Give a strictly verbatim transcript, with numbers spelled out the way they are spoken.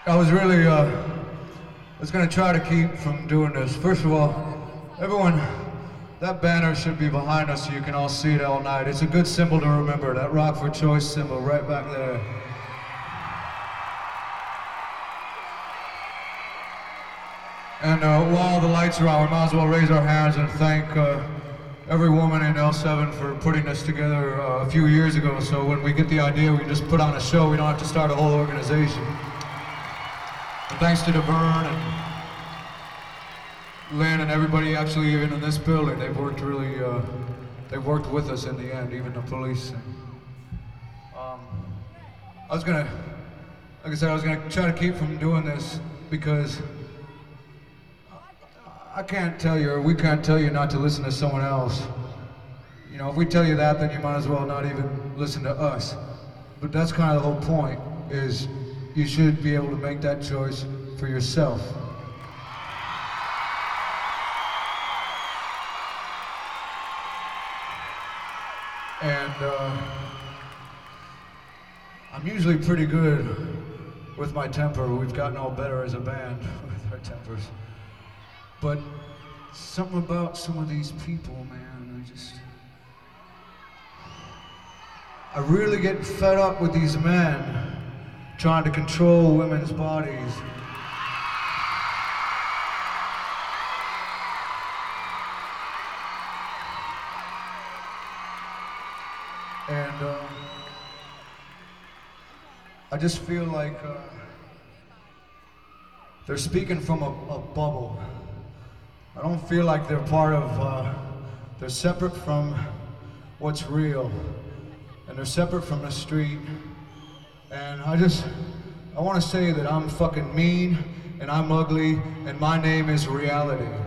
I was really, uh, I was gonna try to keep from doing this. First of all, everyone, that banner should be behind us so you can all see it all night. It's a good symbol to remember, that Rock for Choice symbol right back there. And uh, while the lights are on, we might as well raise our hands and thank uh, every woman in L seven for putting this together uh, a few years ago. So when we get the idea, we just put on a show. We don't have to start a whole organization. And thanks to DeVern and Lynn and everybody actually even in this building, they've worked really, uh, they've worked with us in the end, even the police. And, um, I was gonna, like I said, I was gonna try to keep from doing this because I can't tell you, or we can't tell you not to listen to someone else. You know, if we tell you that, then you might as well not even listen to us. But that's kind of the whole point, is you should be able to make that choice for yourself. And uh, I'm usually pretty good with my temper. We've gotten all better as a band with our tempers. But something about some of these people, man, I just... I really get fed up with these men trying to control women's bodies. And uh, I just feel like uh, they're speaking from a, a bubble. I don't feel like they're part of, uh, they're separate from what's real. And they're separate from the street. And I just, I want to say that I'm fucking mean, and I'm ugly, and my name is reality.